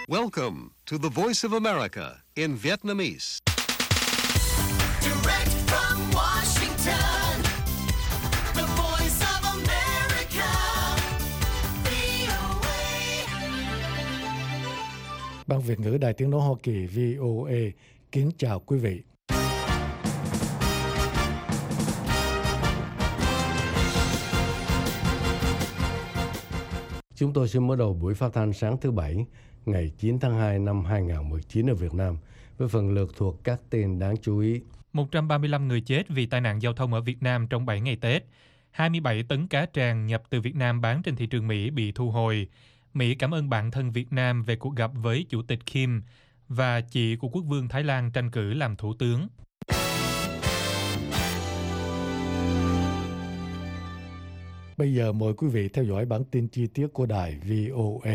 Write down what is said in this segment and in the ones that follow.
Welcome to the Voice of America in Vietnamese. Direct from Washington, the Voice of America, VOA. Ban Việt ngữ Đài Tiếng nói Hoa Kỳ VOA kính chào quý vị. Chúng tôi xin mở đầu buổi phát thanh sáng thứ Bảy, ngày 9 tháng 2 năm 2019 ở Việt Nam, với phần lượt thuộc các tin đáng chú ý. 135 người chết vì tai nạn giao thông ở Việt Nam trong 7 ngày Tết. 27 tấn cá tràng nhập từ Việt Nam bán trên thị trường Mỹ bị thu hồi. Mỹ cảm ơn bạn thân Việt Nam về cuộc gặp với Chủ tịch Kim. Và chị của Quốc vương Thái Lan tranh cử làm thủ tướng. Bây giờ mời quý vị theo dõi bản tin chi tiết của đài VOA.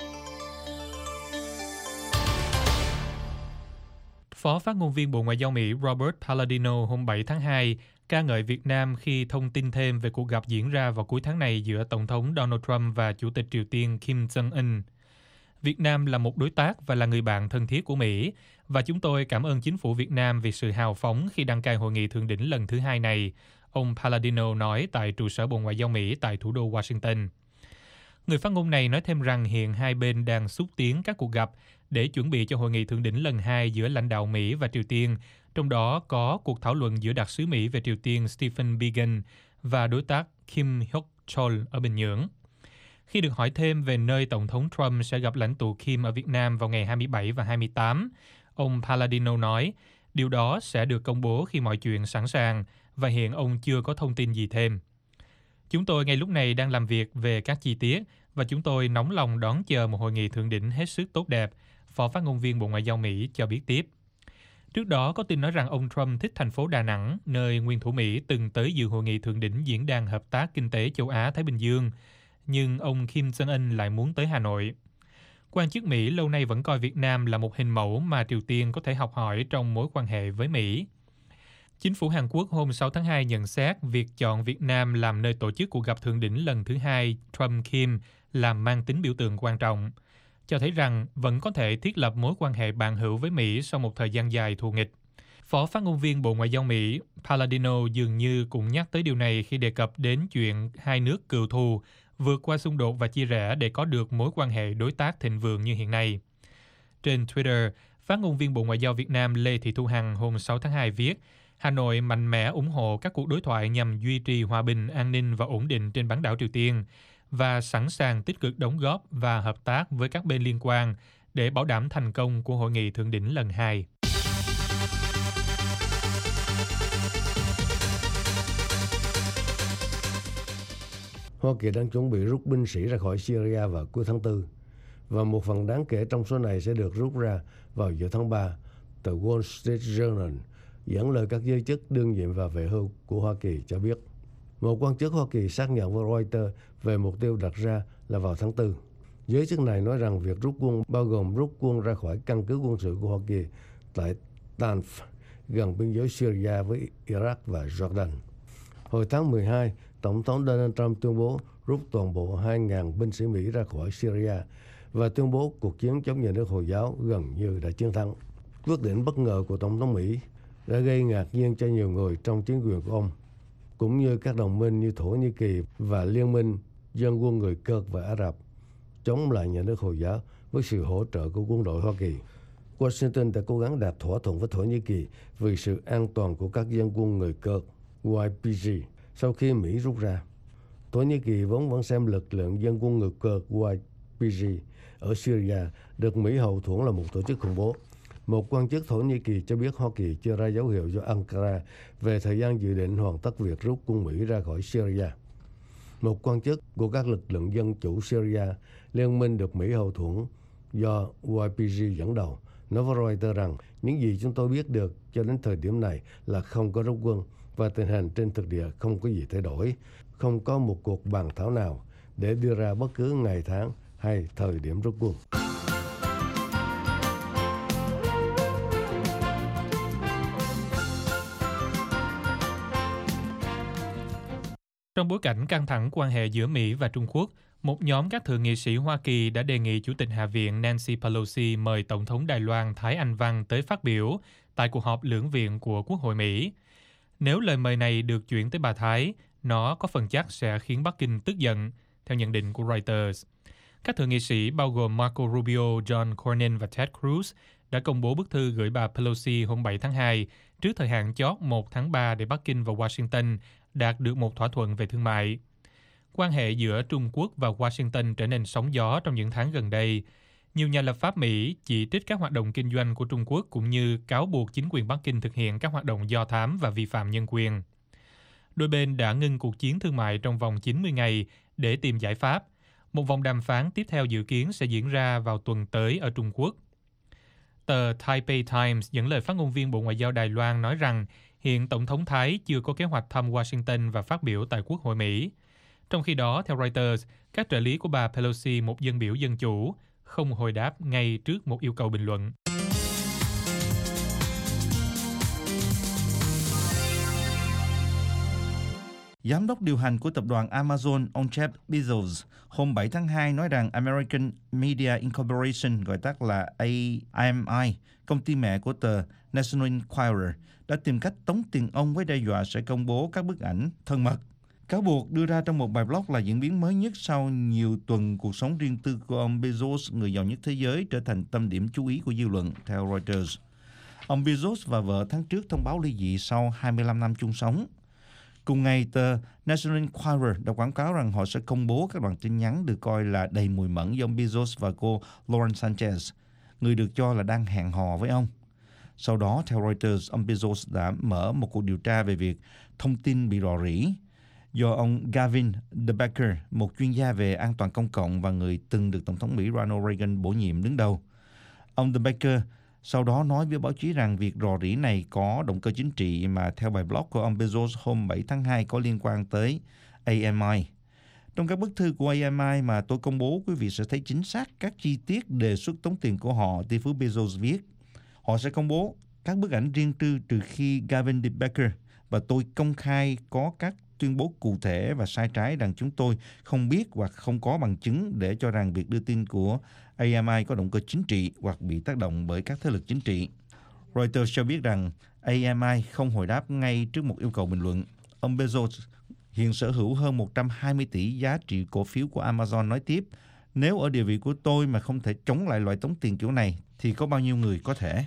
Phó phát ngôn viên Bộ Ngoại giao Mỹ Robert Palladino hôm 7 tháng 2 ca ngợi Việt Nam khi thông tin thêm về cuộc gặp diễn ra vào cuối tháng này giữa Tổng thống Donald Trump và Chủ tịch Triều Tiên Kim Jong-un. Việt Nam là một đối tác và là người bạn thân thiết của Mỹ, và chúng tôi cảm ơn chính phủ Việt Nam vì sự hào phóng khi đăng cai hội nghị thượng đỉnh lần thứ 2 này, ông Palladino nói tại trụ sở Bộ Ngoại giao Mỹ tại thủ đô Washington. Người phát ngôn này nói thêm rằng hiện hai bên đang xúc tiến các cuộc gặp để chuẩn bị cho hội nghị thượng đỉnh lần 2 giữa lãnh đạo Mỹ và Triều Tiên, trong đó có cuộc thảo luận giữa đặc sứ Mỹ về Triều Tiên Stephen Biegun và đối tác Kim Hyok-chol ở Bình Nhưỡng. Khi được hỏi thêm về nơi Tổng thống Trump sẽ gặp lãnh tụ Kim ở Việt Nam vào ngày 27 và 28, ông Palladino nói điều đó sẽ được công bố khi mọi chuyện sẵn sàng, và hiện ông chưa có thông tin gì thêm. Chúng tôi ngay lúc này đang làm việc về các chi tiết, và chúng tôi nóng lòng đón chờ một hội nghị thượng đỉnh hết sức tốt đẹp, Phó phát ngôn viên Bộ Ngoại giao Mỹ cho biết tiếp. Trước đó có tin nói rằng ông Trump thích thành phố Đà Nẵng, nơi nguyên thủ Mỹ từng tới dự hội nghị thượng đỉnh Diễn đàn Hợp tác Kinh tế Châu Á-Thái Bình Dương, nhưng ông Kim Jong-un lại muốn tới Hà Nội. Quan chức Mỹ lâu nay vẫn coi Việt Nam là một hình mẫu mà Triều Tiên có thể học hỏi trong mối quan hệ với Mỹ. Chính phủ Hàn Quốc hôm 6 tháng 2 nhận xét việc chọn Việt Nam làm nơi tổ chức cuộc gặp thượng đỉnh lần thứ 2 Trump-Kim là mang tính biểu tượng quan trọng, cho thấy rằng vẫn có thể thiết lập mối quan hệ bạn hữu với Mỹ sau một thời gian dài thù nghịch. Phó phát ngôn viên Bộ Ngoại giao Mỹ Palladino dường như cũng nhắc tới điều này khi đề cập đến chuyện hai nước cựu thù vượt qua xung đột và chia rẽ để có được mối quan hệ đối tác thịnh vượng như hiện nay. Trên Twitter, phát ngôn viên Bộ Ngoại giao Việt Nam Lê Thị Thu Hằng hôm 6 tháng 2 viết Hà Nội mạnh mẽ ủng hộ các cuộc đối thoại nhằm duy trì hòa bình, an ninh và ổn định trên bán đảo Triều Tiên và sẵn sàng tích cực đóng góp và hợp tác với các bên liên quan để bảo đảm thành công của hội nghị thượng đỉnh lần 2. Hoa Kỳ đang chuẩn bị rút binh sĩ ra khỏi Syria vào cuối tháng 4, và một phần đáng kể trong số này sẽ được rút ra vào giữa tháng 3, tờ Wall Street Journal dẫn lời các giới chức đương nhiệm và về hưu của Hoa Kỳ cho biết. Một quan chức Hoa Kỳ xác nhận với Reuters về mục tiêu đặt ra là vào tháng 4. Giới chức này nói rằng việc rút quân bao gồm rút quân ra khỏi căn cứ quân sự của Hoa Kỳ tại Tanf, gần biên giới Syria với Iraq và Jordan. Hồi tháng 12, Tổng thống Donald Trump tuyên bố rút toàn bộ 2.000 binh sĩ Mỹ ra khỏi Syria và tuyên bố cuộc chiến chống nhà nước Hồi giáo gần như đã chiến thắng. Quyết định bất ngờ của Tổng thống Mỹ đã gây ngạc nhiên cho nhiều người trong chính quyền của ông, cũng như các đồng minh như Thổ Nhĩ Kỳ và Liên minh Dân quân người Kurd và Ả Rập chống lại nhà nước Hồi giáo với sự hỗ trợ của quân đội Hoa Kỳ. Washington đã cố gắng đạt thỏa thuận với Thổ Nhĩ Kỳ vì sự an toàn của các dân quân người Kurd YPG sau khi Mỹ rút ra. Thổ Nhĩ Kỳ vốn vẫn xem lực lượng dân quân người Kurd YPG ở Syria được Mỹ hậu thuẫn là một tổ chức khủng bố. Một quan chức Thổ Nhĩ Kỳ cho biết Hoa Kỳ chưa ra dấu hiệu cho Ankara về thời gian dự định hoàn tất việc rút quân Mỹ ra khỏi Syria. Một quan chức của các lực lượng dân chủ Syria, liên minh được Mỹ hậu thuẫn do YPG dẫn đầu, nói với Reuters rằng những gì chúng tôi biết được cho đến thời điểm này là không có rút quân và tình hình trên thực địa không có gì thay đổi, không có một cuộc bàn thảo nào để đưa ra bất cứ ngày tháng hay thời điểm rút quân. Trong bối cảnh căng thẳng quan hệ giữa Mỹ và Trung Quốc, Một nhóm các thượng nghị sĩ Hoa Kỳ đã đề nghị Chủ tịch Hạ viện Nancy Pelosi mời Tổng thống Đài Loan Thái Anh Văn tới phát biểu tại cuộc họp lưỡng viện của Quốc hội Mỹ. Nếu lời mời này được chuyển tới bà Thái, nó có phần chắc sẽ khiến Bắc Kinh tức giận, theo nhận định của Reuters. Các thượng nghị sĩ bao gồm Marco Rubio, John Cornyn và Ted Cruz đã công bố bức thư gửi bà Pelosi hôm 7 tháng 2 trước thời hạn chót 1 tháng 3 để Bắc Kinh và Washington đạt được một thỏa thuận về thương mại. Quan hệ giữa Trung Quốc và Washington trở nên sóng gió trong những tháng gần đây. Nhiều nhà lập pháp Mỹ chỉ trích các hoạt động kinh doanh của Trung Quốc cũng như cáo buộc chính quyền Bắc Kinh thực hiện các hoạt động do thám và vi phạm nhân quyền. Đôi bên đã ngưng cuộc chiến thương mại trong vòng 90 ngày để tìm giải pháp. Một vòng đàm phán tiếp theo dự kiến sẽ diễn ra vào tuần tới ở Trung Quốc. Tờ Taipei Times dẫn lời phát ngôn viên Bộ Ngoại giao Đài Loan nói rằng hiện Tổng thống Thái chưa có kế hoạch thăm Washington và phát biểu tại Quốc hội Mỹ. Trong khi đó, theo Reuters, các trợ lý của bà Pelosi, một dân biểu dân chủ, không hồi đáp ngay trước một yêu cầu bình luận. Giám đốc điều hành của tập đoàn Amazon, ông Jeff Bezos, hôm 7 tháng 2 nói rằng American Media Incorporation, gọi tắt là AMI, công ty mẹ của tờ National Enquirer, đã tìm cách tống tiền ông với đe dọa sẽ công bố các bức ảnh thân mật. Cáo buộc đưa ra trong một bài blog là diễn biến mới nhất sau nhiều tuần cuộc sống riêng tư của ông Bezos, người giàu nhất thế giới, trở thành tâm điểm chú ý của dư luận, theo Reuters. Ông Bezos và vợ tháng trước thông báo ly dị sau 25 năm chung sống. Cùng ngày, tờ National Enquirer đã quảng cáo rằng họ sẽ công bố các đoạn tin nhắn được coi là đầy mùi mẫn do ông Bezos và cô Lauren Sanchez, người được cho là đang hẹn hò với ông. Sau đó, theo Reuters, ông Bezos đã mở một cuộc điều tra về việc thông tin bị rò rỉ do ông Gavin De Becker, một chuyên gia về an toàn công cộng và người từng được Tổng thống Mỹ Ronald Reagan bổ nhiệm đứng đầu. Ông De Becker sau đó nói với báo chí rằng việc rò rỉ này có động cơ chính trị mà theo bài blog của ông Bezos hôm 7 tháng 2 có liên quan tới AMI. Trong các bức thư của AMI mà tôi công bố, quý vị sẽ thấy chính xác các chi tiết đề xuất tống tiền của họ, tỷ phú Bezos viết. Họ sẽ công bố các bức ảnh riêng tư trừ khi Gavin De Becker và tôi công khai có các tuyên bố cụ thể và sai trái rằng chúng tôi không biết hoặc không có bằng chứng để cho rằng việc đưa tin của AMI có động cơ chính trị hoặc bị tác động bởi các thế lực chính trị. Reuters cho biết rằng AMI không hồi đáp ngay trước một yêu cầu bình luận. Ông Bezos hiện sở hữu hơn 120 tỷ giá trị cổ phiếu của Amazon nói tiếp, nếu ở địa vị của tôi mà không thể chống lại loại tống tiền kiểu này thì có bao nhiêu người có thể.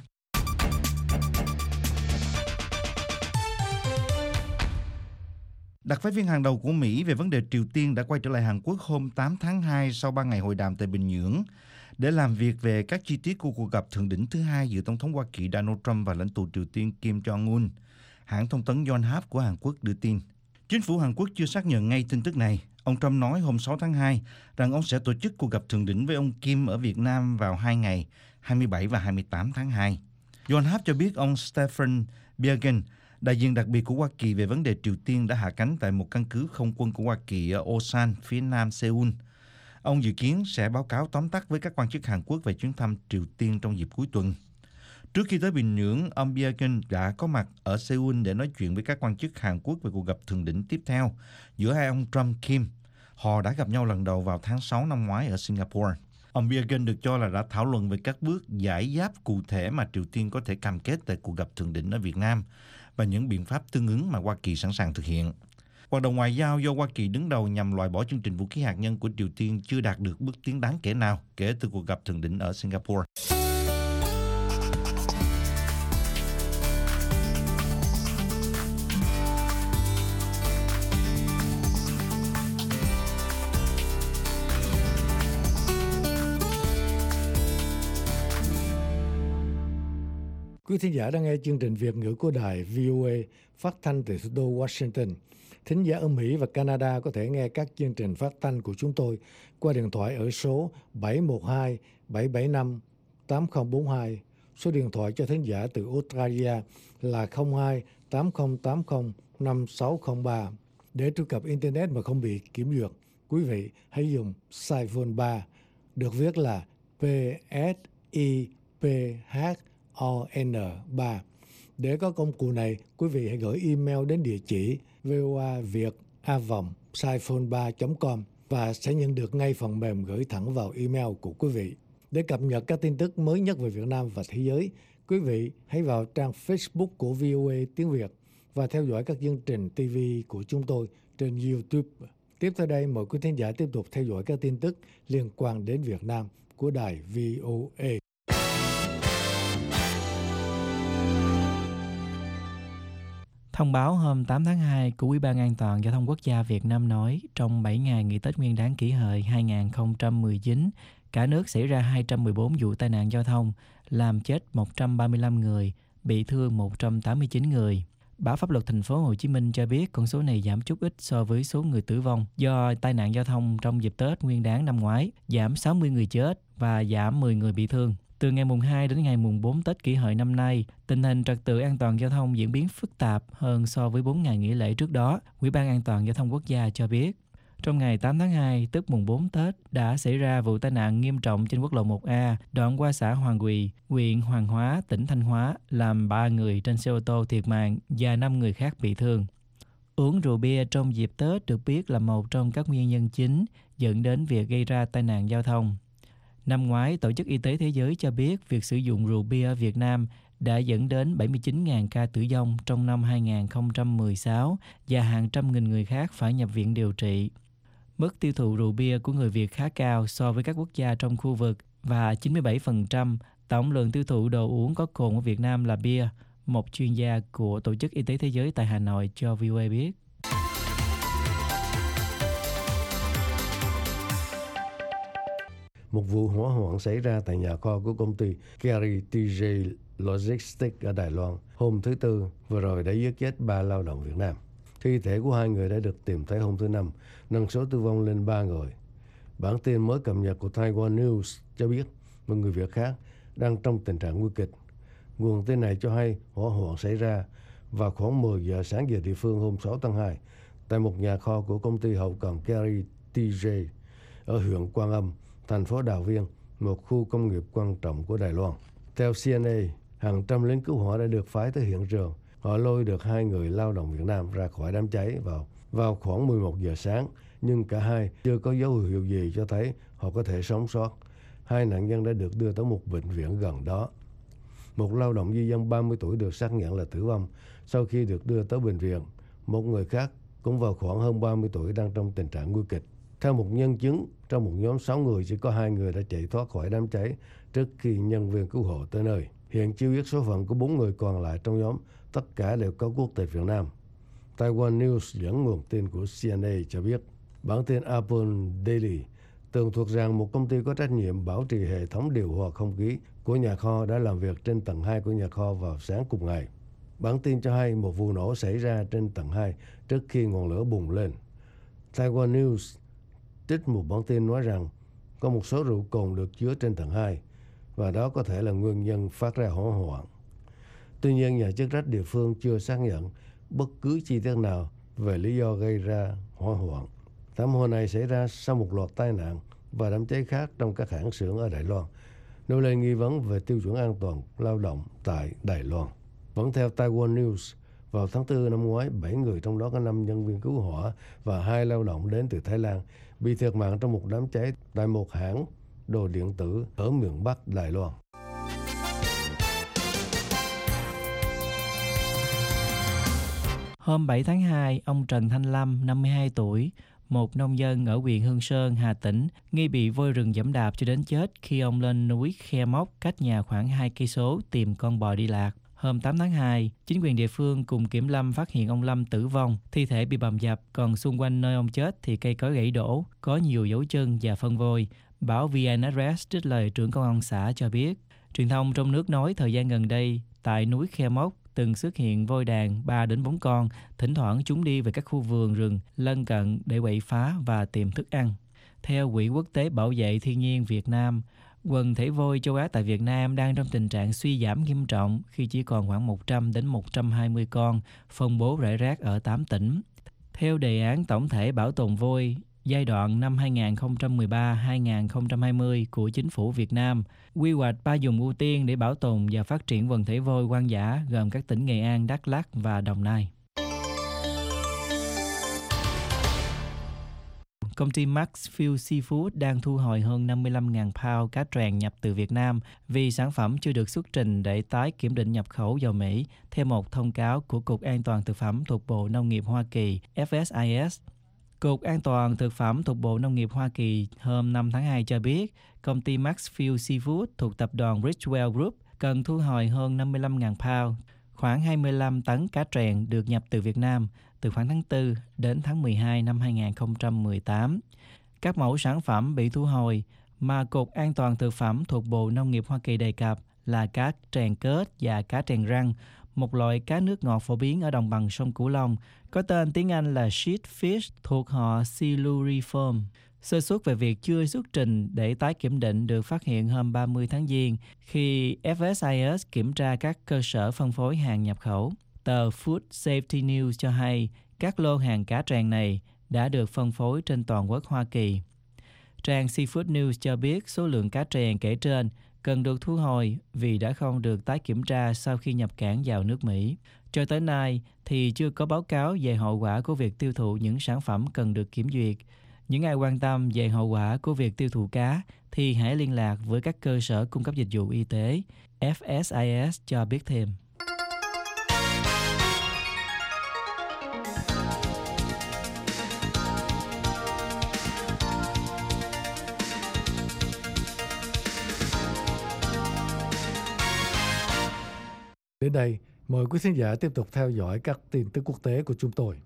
Đặc phái viên hàng đầu của Mỹ về vấn đề Triều Tiên đã quay trở lại Hàn Quốc hôm 8 tháng 2 sau 3 ngày hội đàm tại Bình Nhưỡng để làm việc về các chi tiết của cuộc gặp thượng đỉnh thứ hai giữa Tổng thống Hoa Kỳ Donald Trump và lãnh tụ Triều Tiên Kim Jong-un. Hãng thông tấn Yonhap của Hàn Quốc đưa tin. Chính phủ Hàn Quốc chưa xác nhận ngay tin tức này. Ông Trump nói hôm 6 tháng 2 rằng ông sẽ tổ chức cuộc gặp thượng đỉnh với ông Kim ở Việt Nam vào 2 ngày, 27 và 28 tháng 2. Yonhap cho biết ông Stephen Biegun, đại diện đặc biệt của Hoa Kỳ về vấn đề Triều Tiên, đã hạ cánh tại một căn cứ không quân của Hoa Kỳ ở Osan, phía nam Seoul. Ông dự kiến sẽ báo cáo tóm tắt với các quan chức Hàn Quốc về chuyến thăm Triều Tiên trong dịp cuối tuần. Trước khi tới Bình Nhưỡng, ông Biegun đã có mặt ở Seoul để nói chuyện với các quan chức Hàn Quốc về cuộc gặp thượng đỉnh tiếp theo giữa hai ông Trump-Kim. Họ đã gặp nhau lần đầu vào tháng 6 năm ngoái ở Singapore. Ông Biegun được cho là đã thảo luận về các bước giải giáp cụ thể mà Triều Tiên có thể cam kết tại cuộc gặp thượng đỉnh ở Việt Nam và những biện pháp tương ứng mà Hoa Kỳ sẵn sàng thực hiện. Hoạt động ngoại giao do Hoa Kỳ đứng đầu nhằm loại bỏ chương trình vũ khí hạt nhân của Triều Tiên chưa đạt được bước tiến đáng kể nào kể từ cuộc gặp thượng đỉnh ở Singapore. Quý thính giả đang nghe chương trình Việt ngữ của đài VOA phát thanh từ thủ đô Washington. Thính giả ở Mỹ và Canada có thể nghe các chương trình phát thanh của chúng tôi qua điện thoại ở số 712-775-8042. Số điện thoại cho thính giả từ Australia là 02-8080-5603. Để truy cập Internet mà không bị kiểm duyệt, quý vị hãy dùng Siphon 3, được viết là PSIPHON3. Để có công cụ này, quý vị hãy gửi email đến địa chỉ voaviet@siphon3.com và sẽ nhận được ngay phần mềm gửi thẳng vào email của quý vị. Để cập nhật các tin tức mới nhất về Việt Nam và thế giới, quý vị hãy vào trang Facebook của VOA Tiếng Việt và theo dõi các chương trình TV của chúng tôi trên YouTube. Tiếp theo đây, mời quý thính giả tiếp tục theo dõi các tin tức liên quan đến Việt Nam của đài VOA. Thông báo hôm 8 tháng 2 của Ủy ban An toàn Giao thông Quốc gia Việt Nam nói trong 7 ngày nghỉ Tết Nguyên đán Kỷ Hợi 2019, cả nước xảy ra 214 vụ tai nạn giao thông, làm chết 135 người, bị thương 189 người. Báo Pháp luật Thành phố Hồ Chí Minh cho biết con số này giảm chút ít so với số người tử vong do tai nạn giao thông trong dịp Tết Nguyên đán năm ngoái, giảm 60 người chết và giảm 10 người bị thương. Từ ngày mùng 2 đến ngày mùng 4 Tết Kỷ Hợi năm nay, tình hình trật tự an toàn giao thông diễn biến phức tạp hơn so với 4 ngày nghỉ lễ trước đó, Ủy ban An toàn Giao thông Quốc gia cho biết. Trong ngày 8 tháng 2, tức mùng 4 Tết, đã xảy ra vụ tai nạn nghiêm trọng trên quốc lộ 1A, đoạn qua xã Hoàng Quỳ, huyện Hoàng Hóa, tỉnh Thanh Hóa, làm 3 người trên xe ô tô thiệt mạng và 5 người khác bị thương. Uống rượu bia trong dịp Tết được biết là một trong các nguyên nhân chính dẫn đến việc gây ra tai nạn giao thông. Năm ngoái, Tổ chức Y tế Thế giới cho biết việc sử dụng rượu bia ở Việt Nam đã dẫn đến 79.000 ca tử vong trong năm 2016 và hàng trăm nghìn người khác phải nhập viện điều trị. Mức tiêu thụ rượu bia của người Việt khá cao so với các quốc gia trong khu vực và 97% tổng lượng tiêu thụ đồ uống có cồn ở Việt Nam là bia, một chuyên gia của Tổ chức Y tế Thế giới tại Hà Nội cho VOA biết. Một vụ hỏa hoạn xảy ra tại nhà kho của công ty Kerry TJ Logistics ở Đài Loan hôm thứ Tư vừa rồi đã giết chết 3 lao động Việt Nam. Thi thể của 2 người đã được tìm thấy hôm thứ Năm, nâng số tử vong lên 3 người. Bản tin mới cập nhật của Taiwan News cho biết một người Việt khác đang trong tình trạng nguy kịch. Nguồn tin này cho hay hỏa hoạn xảy ra vào khoảng 10 giờ sáng giờ địa phương hôm 6 tháng 2 tại một nhà kho của công ty hậu cần Kerry TJ ở huyện Quan Âm, thành phố Đào Viên, một khu công nghiệp quan trọng của Đài Loan. Theo CNA, hàng trăm lính cứu hỏa đã được phái tới hiện trường. Họ lôi được 2 người lao động Việt Nam ra khỏi đám cháy vào khoảng 11 giờ sáng, nhưng cả hai chưa có dấu hiệu gì cho thấy họ có thể sống sót. 2 nạn nhân đã được đưa tới một bệnh viện gần đó. Một lao động di dân 30 tuổi được xác nhận là tử vong sau khi được đưa tới bệnh viện. Một người khác cũng vào khoảng hơn 30 tuổi đang trong tình trạng nguy kịch. Theo một nhân chứng, trong một nhóm 6 người chỉ có 2 người đã chạy thoát khỏi đám cháy trước khi nhân viên cứu hộ tới nơi. Hiện chưa biết số phận của 4 người còn lại trong nhóm, tất cả đều có quốc tịch Việt Nam. Taiwan News dẫn nguồn tin của CNA cho biết, bản tin Apple Daily tường thuật rằng một công ty có trách nhiệm bảo trì hệ thống điều hòa không khí của nhà kho đã làm việc trên tầng 2 của nhà kho vào sáng cùng ngày. Bản tin cho hay một vụ nổ xảy ra trên tầng 2 trước khi ngọn lửa bùng lên. Taiwan News trích một bản tin nói rằng có một số rượu cồn được chứa trên tầng 2 và đó có thể là nguyên nhân phát ra hỏa hoạn. Tuy nhiên, nhà chức trách địa phương chưa xác nhận bất cứ chi tiết nào về lý do gây ra hỏa hoạn. Thảm họa này xảy ra sau một loạt tai nạn và đám cháy khác trong các hãng xưởng ở Đài Loan, nêu lên nghi vấn về tiêu chuẩn an toàn lao động tại Đài Loan. Vẫn theo Taiwan News, vào tháng 4 năm ngoái, 7 người trong đó có 5 nhân viên cứu hỏa và 2 lao động đến từ Thái Lan bị thiệt mạng trong một đám cháy tại một hãng đồ điện tử ở miền Bắc Đài Loan. Hôm 7 tháng 2, ông Trần Thanh Lâm, 52 tuổi, một nông dân ở huyện Hương Sơn, Hà Tĩnh, nghi bị voi rừng giẫm đạp cho đến chết khi ông lên núi Khe Mốc cách nhà khoảng 2 cây số tìm con bò đi lạc. Hôm 8 tháng 2, chính quyền địa phương cùng kiểm lâm phát hiện ông Lâm tử vong, thi thể bị bầm dập, còn xung quanh nơi ông chết thì cây cối gãy đổ, có nhiều dấu chân và phân vôi. Báo VN Express trích lời trưởng công an xã cho biết. Truyền thông trong nước nói thời gian gần đây, tại núi Khe Mốc từng xuất hiện voi đàn 3 đến 4 con, thỉnh thoảng chúng đi về các khu vườn rừng lân cận để quậy phá và tìm thức ăn. Theo Quỹ Quốc tế Bảo vệ Thiên nhiên Việt Nam, quần thể voi châu Á tại Việt Nam đang trong tình trạng suy giảm nghiêm trọng khi chỉ còn khoảng 100 đến 120 con, phân bố rải rác ở 8 tỉnh. Theo đề án tổng thể bảo tồn voi giai đoạn năm 2013-2020 của Chính phủ Việt Nam, quy hoạch 3 vùng ưu tiên để bảo tồn và phát triển quần thể voi hoang dã gồm các tỉnh Nghệ An, Đắk Lắk và Đồng Nai. công ty Maxfield Seafood đang thu hồi hơn 55.000 pound cá tràng nhập từ Việt Nam vì sản phẩm chưa được xuất trình để tái kiểm định nhập khẩu vào Mỹ, theo một thông cáo của Cục An toàn Thực phẩm thuộc Bộ Nông nghiệp Hoa Kỳ, FSIS. Cục An toàn Thực phẩm thuộc Bộ Nông nghiệp Hoa Kỳ hôm 5 tháng 2 cho biết, công ty Maxfield Seafood thuộc tập đoàn Bridgewell Group cần thu hồi hơn 55.000 pound, khoảng 25 tấn cá tràng được nhập từ Việt Nam từ khoảng tháng 4 đến tháng 12 năm 2018. Các mẫu sản phẩm bị thu hồi mà Cục An toàn Thực phẩm thuộc Bộ Nông nghiệp Hoa Kỳ đề cập là cá tràng kết và cá tràng răng, một loại cá nước ngọt phổ biến ở đồng bằng sông Cửu Long, có tên tiếng Anh là shellfish thuộc họ Siluriform. Sơ suất về việc chưa xuất trình để tái kiểm định được phát hiện hôm 30 tháng Giêng khi FSIS kiểm tra các cơ sở phân phối hàng nhập khẩu. Tờ Food Safety News cho hay các lô hàng cá tràng này đã được phân phối trên toàn quốc Hoa Kỳ. Trang Seafood News cho biết số lượng cá tràng kể trên cần được thu hồi vì đã không được tái kiểm tra sau khi nhập cảng vào nước Mỹ. Cho tới nay thì chưa có báo cáo về hậu quả của việc tiêu thụ những sản phẩm cần được kiểm duyệt. Những ai quan tâm về hậu quả của việc tiêu thụ cá thì hãy liên lạc với các cơ sở cung cấp dịch vụ y tế. FSIS cho biết thêm. Đến đây, mời quý khán giả tiếp tục theo dõi các tin tức quốc tế của chúng tôi.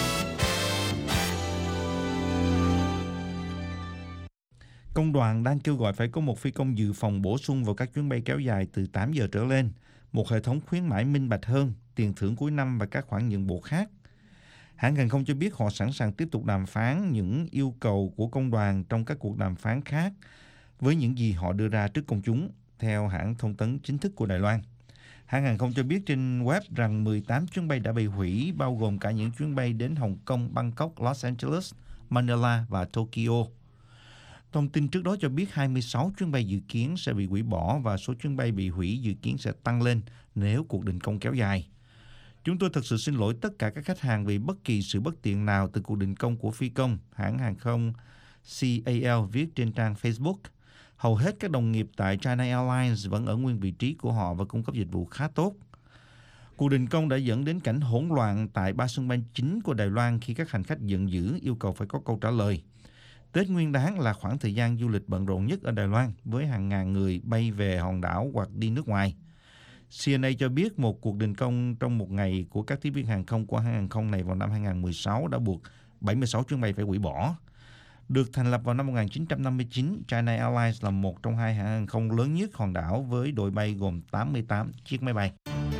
Công đoàn đang kêu gọi phải có một phi công dự phòng bổ sung vào các chuyến bay kéo dài từ 8 giờ trở lên, một hệ thống khuyến mãi minh bạch hơn, tiền thưởng cuối năm và các khoản nhượng bộ khác. Hãng hàng không cho biết họ sẵn sàng tiếp tục đàm phán những yêu cầu của công đoàn trong các cuộc đàm phán khác với những gì họ đưa ra trước công chúng, theo hãng thông tấn chính thức của Đài Loan. Hãng hàng không cho biết trên web rằng 18 chuyến bay đã bị hủy, bao gồm cả những chuyến bay đến Hồng Kông, Bangkok, Los Angeles, Manila và Tokyo. Thông tin trước đó cho biết 26 chuyến bay dự kiến sẽ bị hủy bỏ và số chuyến bay bị hủy dự kiến sẽ tăng lên nếu cuộc đình công kéo dài. Chúng tôi thật sự xin lỗi tất cả các khách hàng vì bất kỳ sự bất tiện nào từ cuộc đình công của phi công, hãng hàng không CAL viết trên trang Facebook. Hầu hết các đồng nghiệp tại China Airlines vẫn ở nguyên vị trí của họ và cung cấp dịch vụ khá tốt. Cuộc đình công đã dẫn đến cảnh hỗn loạn tại 3 sân bay chính của Đài Loan khi các hành khách giận dữ yêu cầu phải có câu trả lời. Tết Nguyên đán là khoảng thời gian du lịch bận rộn nhất ở Đài Loan với hàng ngàn người bay về hòn đảo hoặc đi nước ngoài. CNA cho biết một cuộc đình công trong một ngày của các tiếp viên hàng không của hãng hàng không này vào năm 2016 đã buộc 76 chuyến bay phải hủy bỏ. Được thành lập vào năm 1959, China Airlines là một trong hai hãng hàng không lớn nhất hòn đảo với đội bay gồm 88 chiếc máy bay.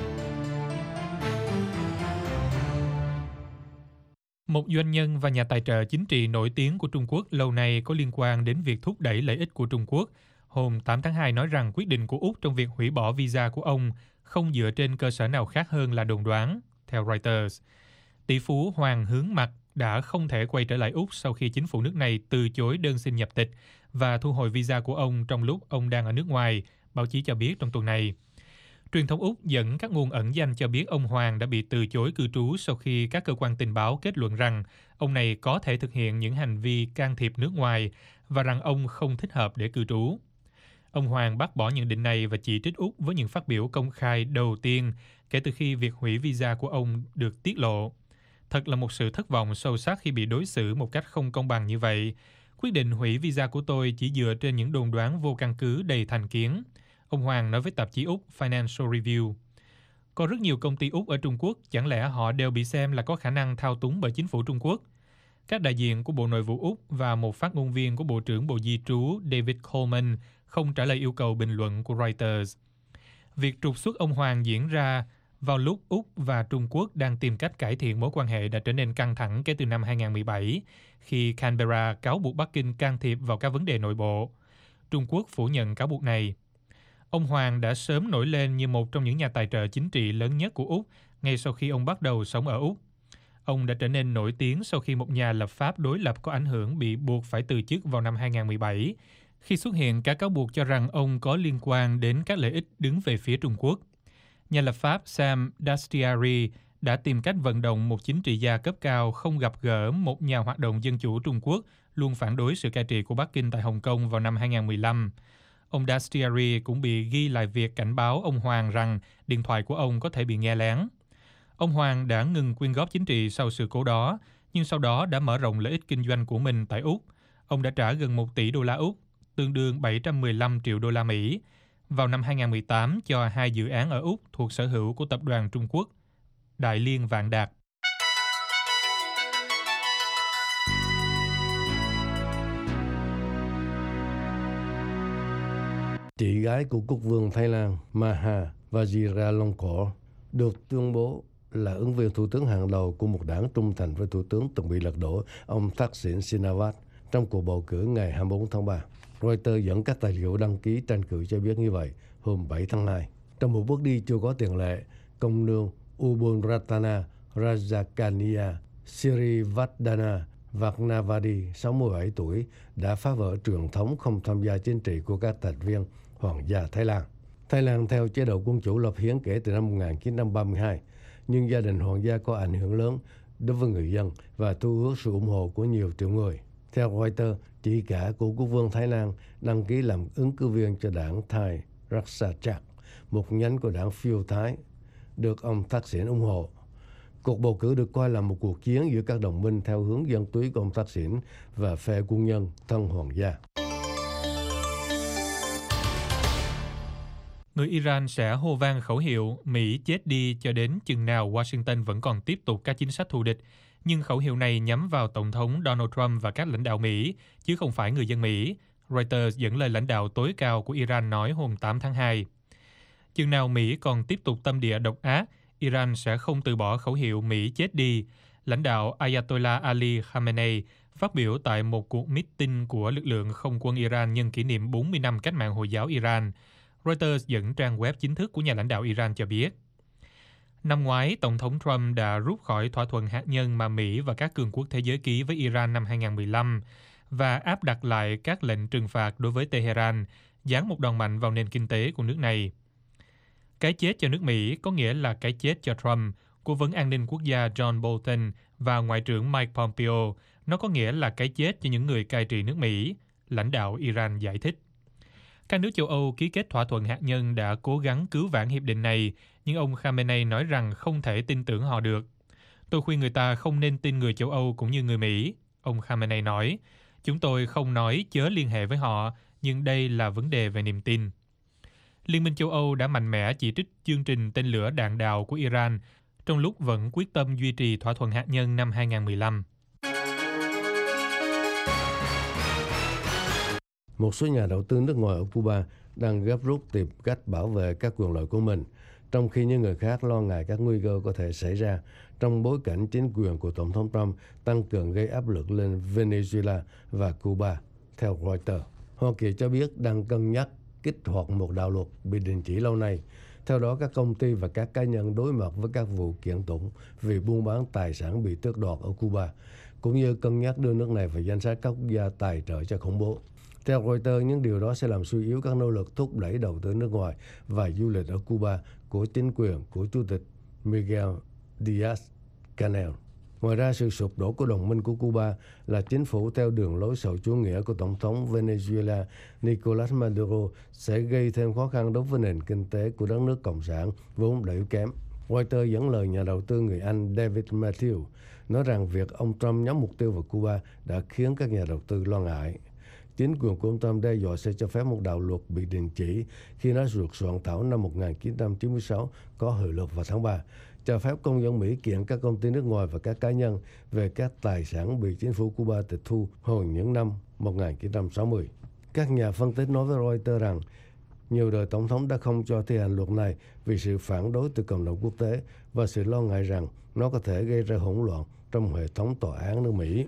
Một doanh nhân và nhà tài trợ chính trị nổi tiếng của Trung Quốc lâu nay có liên quan đến việc thúc đẩy lợi ích của Trung Quốc, hôm 8 tháng 2 nói rằng quyết định của Úc trong việc hủy bỏ visa của ông không dựa trên cơ sở nào khác hơn là đồn đoán, theo Reuters. Tỷ phú Hoàng Hướng Mặt đã không thể quay trở lại Úc sau khi chính phủ nước này từ chối đơn xin nhập tịch và thu hồi visa của ông trong lúc ông đang ở nước ngoài, báo chí cho biết trong tuần này. Truyền thông Úc dẫn các nguồn ẩn danh cho biết ông Hoàng đã bị từ chối cư trú sau khi các cơ quan tình báo kết luận rằng ông này có thể thực hiện những hành vi can thiệp nước ngoài và rằng ông không thích hợp để cư trú. Ông Hoàng bác bỏ nhận định này và chỉ trích Úc với những phát biểu công khai đầu tiên kể từ khi việc hủy visa của ông được tiết lộ. Thật là một sự thất vọng sâu sắc khi bị đối xử một cách không công bằng như vậy. Quyết định hủy visa của tôi chỉ dựa trên những đồn đoán vô căn cứ đầy thành kiến, ông Hoàng nói với tạp chí Úc Financial Review. Có rất nhiều công ty Úc ở Trung Quốc, chẳng lẽ họ đều bị xem là có khả năng thao túng bởi chính phủ Trung Quốc? Các đại diện của Bộ Nội vụ Úc và một phát ngôn viên của Bộ trưởng Bộ Di trú David Coleman không trả lời yêu cầu bình luận của Reuters. Việc trục xuất ông Hoàng diễn ra vào lúc Úc và Trung Quốc đang tìm cách cải thiện mối quan hệ đã trở nên căng thẳng kể từ năm 2017, khi Canberra cáo buộc Bắc Kinh can thiệp vào các vấn đề nội bộ. Trung Quốc phủ nhận cáo buộc này. Ông Hoàng đã sớm nổi lên như một trong những nhà tài trợ chính trị lớn nhất của Úc ngay sau khi ông bắt đầu sống ở Úc. Ông đã trở nên nổi tiếng sau khi một nhà lập pháp đối lập có ảnh hưởng bị buộc phải từ chức vào năm 2017, khi xuất hiện các cáo buộc cho rằng ông có liên quan đến các lợi ích đứng về phía Trung Quốc. Nhà lập pháp Sam Dastyari đã tìm cách vận động một chính trị gia cấp cao không gặp gỡ một nhà hoạt động dân chủ Trung Quốc luôn phản đối sự cai trị của Bắc Kinh tại Hồng Kông vào năm 2015. Ông Dastiari cũng bị ghi lại việc cảnh báo ông Hoàng rằng điện thoại của ông có thể bị nghe lén. Ông Hoàng đã ngừng quyên góp chính trị sau sự cố đó, nhưng sau đó đã mở rộng lợi ích kinh doanh của mình tại Úc. Ông đã trả gần 1 tỷ đô la Úc, tương đương 715 triệu đô la Mỹ, vào năm 2018 cho 2 dự án ở Úc thuộc sở hữu của tập đoàn Trung Quốc Đại Liên Vạn Đạt. Chị gái của quốc vương Thái Lan Maha Vajiralongkorn được tuyên bố là ứng viên thủ tướng hàng đầu của một đảng trung thành với thủ tướng từng bị lật đổ, ông Thaksin Shinawatra, trong cuộc bầu cử ngày 24 tháng 3. Reuters dẫn các tài liệu đăng ký tranh cử cho biết như vậy hôm 7 tháng 2. Trong một bước đi chưa có tiền lệ, công nương Ubon Ratana Rajakania Sirivardhana Vatnavadi, 67 tuổi, đã phá vỡ truyền thống không tham gia chính trị của các thành viên Hoàng gia Thái Lan. Thái Lan theo chế độ quân chủ lập hiến kể từ năm 1932, nhưng gia đình hoàng gia có ảnh hưởng lớn đối với người dân và thu hút sự ủng hộ của nhiều triệu người. Theo Reuters, chị cả của quốc vương Thái Lan đăng ký làm ứng cử viên cho đảng Thai Rakshak, một nhánh của đảng phiêu Thái, được ông Thaksin ủng hộ. Cuộc bầu cử được coi là một cuộc chiến giữa các đồng minh theo hướng dân túy của ông Thaksin và phe quân nhân thân hoàng gia. Người Iran sẽ hô vang khẩu hiệu Mỹ chết đi cho đến chừng nào Washington vẫn còn tiếp tục các chính sách thù địch. Nhưng khẩu hiệu này nhắm vào Tổng thống Donald Trump và các lãnh đạo Mỹ, chứ không phải người dân Mỹ. Reuters dẫn lời lãnh đạo tối cao của Iran nói hôm 8 tháng 2. Chừng nào Mỹ còn tiếp tục tâm địa độc ác, Iran sẽ không từ bỏ khẩu hiệu Mỹ chết đi. Lãnh đạo Ayatollah Ali Khamenei phát biểu tại một cuộc meeting của lực lượng không quân Iran nhân kỷ niệm 40 năm cách mạng Hồi giáo Iran. Reuters dẫn trang web chính thức của nhà lãnh đạo Iran cho biết. Năm ngoái, Tổng thống Trump đã rút khỏi thỏa thuận hạt nhân mà Mỹ và các cường quốc thế giới ký với Iran năm 2015 và áp đặt lại các lệnh trừng phạt đối với Tehran, giáng một đòn mạnh vào nền kinh tế của nước này. Cái chết cho nước Mỹ có nghĩa là cái chết cho Trump, Cố vấn an ninh quốc gia John Bolton và Ngoại trưởng Mike Pompeo. Nó có nghĩa là cái chết cho những người cai trị nước Mỹ, lãnh đạo Iran giải thích. Các nước châu Âu ký kết thỏa thuận hạt nhân đã cố gắng cứu vãn hiệp định này, nhưng ông Khamenei nói rằng không thể tin tưởng họ được. Tôi khuyên người ta không nên tin người châu Âu cũng như người Mỹ, ông Khamenei nói. Chúng tôi không nói chớ liên hệ với họ, nhưng đây là vấn đề về niềm tin. Liên minh châu Âu đã mạnh mẽ chỉ trích chương trình tên lửa đạn đạo của Iran, trong lúc vẫn quyết tâm duy trì thỏa thuận hạt nhân năm 2015. Một số nhà đầu tư nước ngoài ở Cuba đang gấp rút tìm cách bảo vệ các quyền lợi của mình, trong khi những người khác lo ngại các nguy cơ có thể xảy ra trong bối cảnh chính quyền của Tổng thống Trump tăng cường gây áp lực lên Venezuela và Cuba. Theo Reuters, Hoa Kỳ cho biết đang cân nhắc kích hoạt một đạo luật bị đình chỉ lâu nay. Theo đó, các công ty và các cá nhân đối mặt với các vụ kiện tụng vì buôn bán tài sản bị tước đoạt ở Cuba, cũng như cân nhắc đưa nước này vào danh sách các quốc gia tài trợ cho khủng bố. Theo Reuters, những điều đó sẽ làm suy yếu các nỗ lực thúc đẩy đầu tư nước ngoài và du lịch ở Cuba của chính quyền của Chủ tịch Miguel Díaz-Canel. Ngoài ra, sự sụp đổ của đồng minh của Cuba là chính phủ theo đường lối xã hội chủ nghĩa của Tổng thống Venezuela Nicolás Maduro sẽ gây thêm khó khăn đối với nền kinh tế của đất nước Cộng sản vốn đã yếu kém. Reuters dẫn lời nhà đầu tư người Anh David Matthew nói rằng việc ông Trump nhắm mục tiêu vào Cuba đã khiến các nhà đầu tư lo ngại. Chính quyền của ông Trump đe dọa sẽ cho phép một đạo luật bị đình chỉ khi nó được soạn thảo năm 1996 có hiệu lực vào tháng 3, cho phép công dân Mỹ kiện các công ty nước ngoài và các cá nhân về các tài sản bị chính phủ Cuba tịch thu hồi những năm 1960. Các nhà phân tích nói với Reuters rằng nhiều đời tổng thống đã không cho thi hành luật này vì sự phản đối từ cộng đồng quốc tế và sự lo ngại rằng nó có thể gây ra hỗn loạn trong hệ thống tòa án nước Mỹ.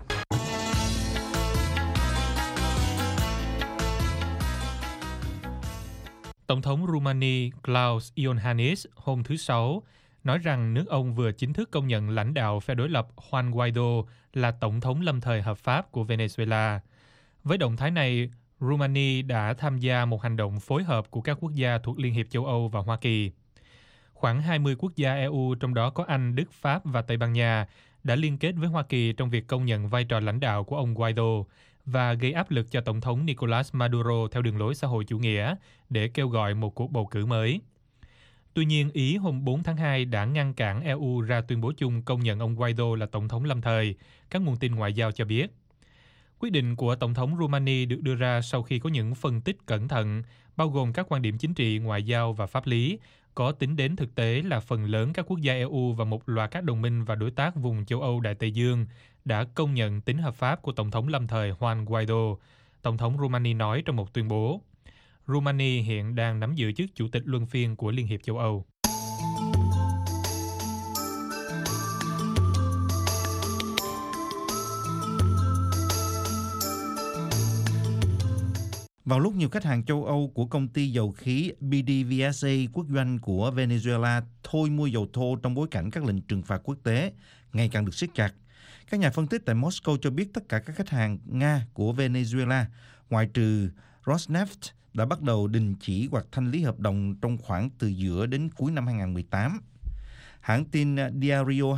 Tổng thống Romania Klaus Iohannis hôm thứ Sáu nói rằng nước ông vừa chính thức công nhận lãnh đạo phe đối lập Juan Guaido là tổng thống lâm thời hợp pháp của Venezuela. Với động thái này, Romania đã tham gia một hành động phối hợp của các quốc gia thuộc Liên hiệp châu Âu và Hoa Kỳ. Khoảng 20 quốc gia EU, trong đó có Anh, Đức, Pháp và Tây Ban Nha, đã liên kết với Hoa Kỳ trong việc công nhận vai trò lãnh đạo của ông Guaido và gây áp lực cho Tổng thống Nicolas Maduro theo đường lối xã hội chủ nghĩa để kêu gọi một cuộc bầu cử mới. Tuy nhiên, Ý hôm 4 tháng 2 đã ngăn cản EU ra tuyên bố chung công nhận ông Guaido là Tổng thống lâm thời, các nguồn tin ngoại giao cho biết. Quyết định của Tổng thống Romani được đưa ra sau khi có những phân tích cẩn thận, bao gồm các quan điểm chính trị, ngoại giao và pháp lý, có tính đến thực tế là phần lớn các quốc gia EU và một loạt các đồng minh và đối tác vùng châu Âu Đại Tây Dương đã công nhận tính hợp pháp của Tổng thống lâm thời Juan Guaido, Tổng thống Romani nói trong một tuyên bố. Romani hiện đang nắm giữ chức chủ tịch luân phiên của Liên hiệp châu Âu. Vào lúc nhiều khách hàng châu Âu của công ty dầu khí PDVSA quốc doanh của Venezuela thôi mua dầu thô trong bối cảnh các lệnh trừng phạt quốc tế ngày càng được siết chặt, các nhà phân tích tại Moscow cho biết tất cả các khách hàng Nga của Venezuela, ngoại trừ Rosneft, đã bắt đầu đình chỉ hoặc thanh lý hợp đồng trong khoảng từ giữa đến cuối năm 2018. Hãng tin Diario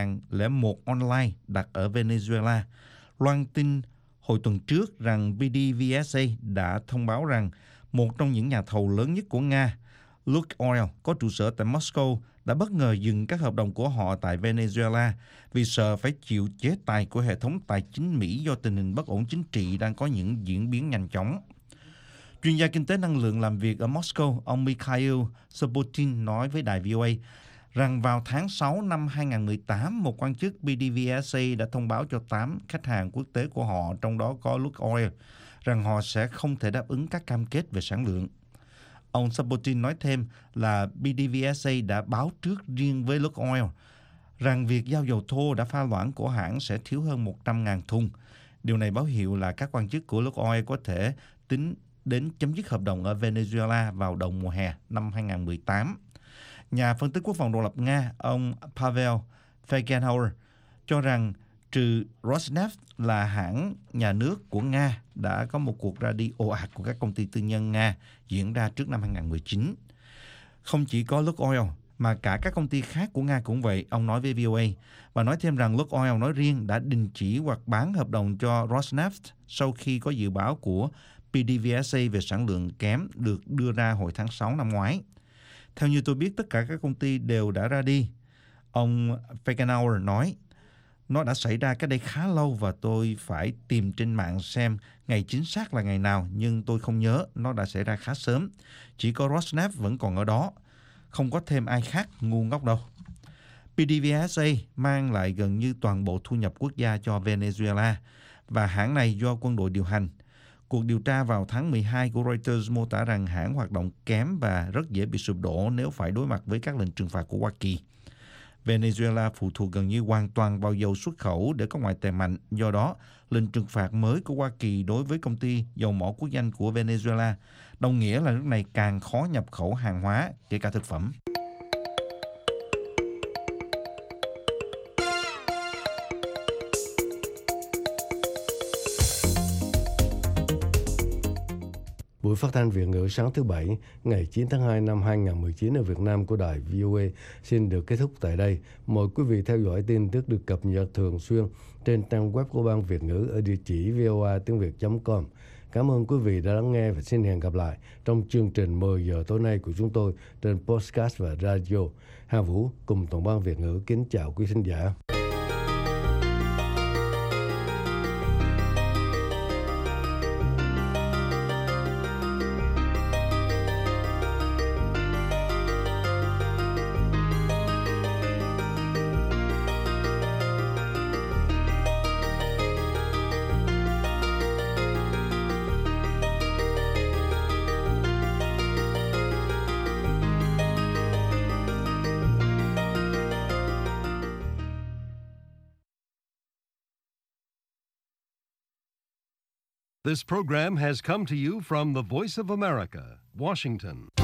2001 Online đặt ở Venezuela loan tin hồi tuần trước rằng PDVSA đã thông báo rằng một trong những nhà thầu lớn nhất của Nga, Lukoil, có trụ sở tại Moscow, đã bất ngờ dừng các hợp đồng của họ tại Venezuela vì sợ phải chịu chế tài của hệ thống tài chính Mỹ do tình hình bất ổn chính trị đang có những diễn biến nhanh chóng. Chuyên gia kinh tế năng lượng làm việc ở Moscow, ông Mikhail Sobotin nói với đài VOA rằng vào tháng 6 năm 2018, một quan chức PDVSA đã thông báo cho 8 khách hàng quốc tế của họ, trong đó có Lukoil, rằng họ sẽ không thể đáp ứng các cam kết về sản lượng. Ông Sobotin nói thêm là PDVSA đã báo trước riêng với Lukoil rằng việc giao dầu thô đã pha loãng của hãng sẽ thiếu hơn 100.000 thùng. Điều này báo hiệu là các quan chức của Lukoil có thể tính đến chấm dứt hợp đồng ở Venezuela vào đầu mùa hè năm 2018. Nhà phân tích quốc phòng độc lập Nga, ông Pavel Fegenauer, cho rằng trừ Rosneft là hãng nhà nước của Nga đã có một cuộc ra đi ồ ạt của các công ty tư nhân Nga diễn ra trước năm 2019. Không chỉ có Lukoil mà cả các công ty khác của Nga cũng vậy, ông nói với VOA, và nói thêm rằng Lukoil nói riêng đã đình chỉ hoặc bán hợp đồng cho Rosneft sau khi có dự báo của PDVSA về sản lượng kém được đưa ra hồi tháng 6 năm ngoái. Theo như tôi biết, tất cả các công ty đều đã ra đi. Ông Fegenauer nói, nó đã xảy ra cách đây khá lâu và tôi phải tìm trên mạng xem ngày chính xác là ngày nào, nhưng tôi không nhớ, nó đã xảy ra khá sớm. Chỉ có Rosneft vẫn còn ở đó, không có thêm ai khác ngu ngốc đâu. PDVSA mang lại gần như toàn bộ thu nhập quốc gia cho Venezuela và hãng này do quân đội điều hành. Cuộc điều tra vào tháng 12 của Reuters mô tả rằng hãng hoạt động kém và rất dễ bị sụp đổ nếu phải đối mặt với các lệnh trừng phạt của Hoa Kỳ. Venezuela phụ thuộc gần như hoàn toàn vào dầu xuất khẩu để có ngoại tệ mạnh. Do đó, lệnh trừng phạt mới của Hoa Kỳ đối với công ty dầu mỏ quốc doanh của Venezuela đồng nghĩa là nước này càng khó nhập khẩu hàng hóa, kể cả thực phẩm. Buổi phát thanh Việt ngữ sáng thứ Bảy, ngày 9 tháng 2 năm 2019 ở Việt Nam của đài VOA xin được kết thúc tại đây. Mời quý vị theo dõi tin tức được cập nhật thường xuyên trên trang web của Ban Việt ngữ ở địa chỉ voatiengviet.com. Cảm ơn quý vị đã lắng nghe và xin hẹn gặp lại trong chương trình 10 giờ tối nay của chúng tôi trên podcast và radio. Hà Vũ cùng toàn ban Việt ngữ kính chào quý khán giả. This program has come to you from the Voice of America, Washington.